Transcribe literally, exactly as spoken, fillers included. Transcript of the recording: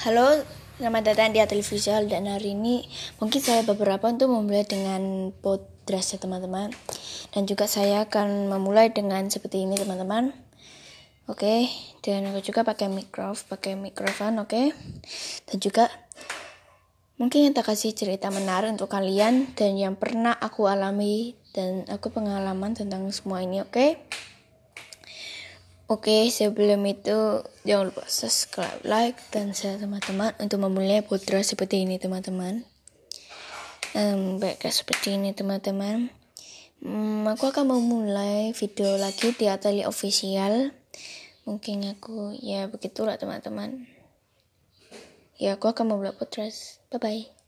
Halo, selamat datang di Atelivisual, dan hari ini mungkin saya beberapa untuk memulai dengan podcast ya teman-teman. Dan juga saya akan memulai dengan seperti ini teman-teman. Oke, dan aku juga pakai mikrofon, pakai mikrofon, oke. Dan juga mungkin kita kasih cerita menarik untuk kalian dan yang pernah aku alami dan aku pengalaman tentang semua ini, oke. Oke, sebelum itu jangan lupa subscribe, like, dan share teman-teman untuk memulai podcast seperti ini teman-teman. Um, baiklah seperti ini teman-teman. Um, aku akan memulai video lagi di Ateli Official. Mungkin aku ya begitulah teman-teman. Ya aku akan memulai podcast. Bye bye.